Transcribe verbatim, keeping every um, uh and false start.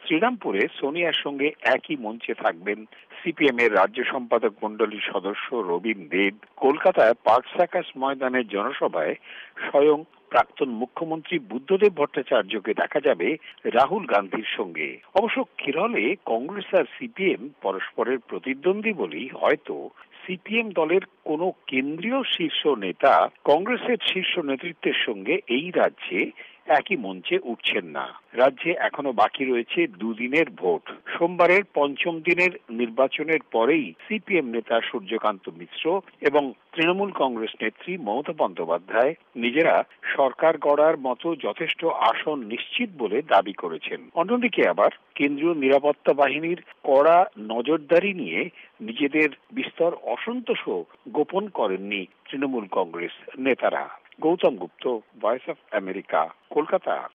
শ্রীরামপুরে সোনিয়ার সঙ্গে একই মঞ্চে থাকবেন সিপিএম এর রাজ্য সম্পাদক মণ্ডলীর সদস্য রবীন দেব। কলকাতায় পার্ক সার্কাস ময়দানের জনসভায় স্বয়ং প্রাক্তন মুখ্যমন্ত্রী বুদ্ধদেব ভট্টাচার্যকে দেখা যাবে রাহুল গান্ধীর সঙ্গে। অবশ্য কেরলে কংগ্রেস আর সিপিএম পরস্পরের প্রতিদ্বন্দ্বী বলেই হয়তো সিপিএম দলের কোন কেন্দ্রীয় শীর্ষ নেতা কংগ্রেসের শীর্ষ নেতৃত্বের সঙ্গে এই রাজ্যে একই মঞ্চে উঠছেন না। রাজ্যে এখনো বাকি রয়েছে দুদিনের ভোট। সোমবারের পঞ্চম দিনের নির্বাচনের পরেই সিপিএম নেতা সূর্যকান্ত মিশ্র এবং তৃণমূল কংগ্রেস নেত্রী মমতা বন্দ্যোপাধ্যায় নিজেরা সরকার গড়ার মতো যথেষ্ট আসন নিশ্চিত বলে দাবি করেছেন। অন্যদিকে আবার কেন্দ্রীয় নিরাপত্তা বাহিনীর কড়া নজরদারি নিয়ে নিজেদের বিস্তর অসন্তোষও গোপন করেননি তৃণমূল কংগ্রেস নেতারা। Gautam Gupta, Voice of America, Kolkata.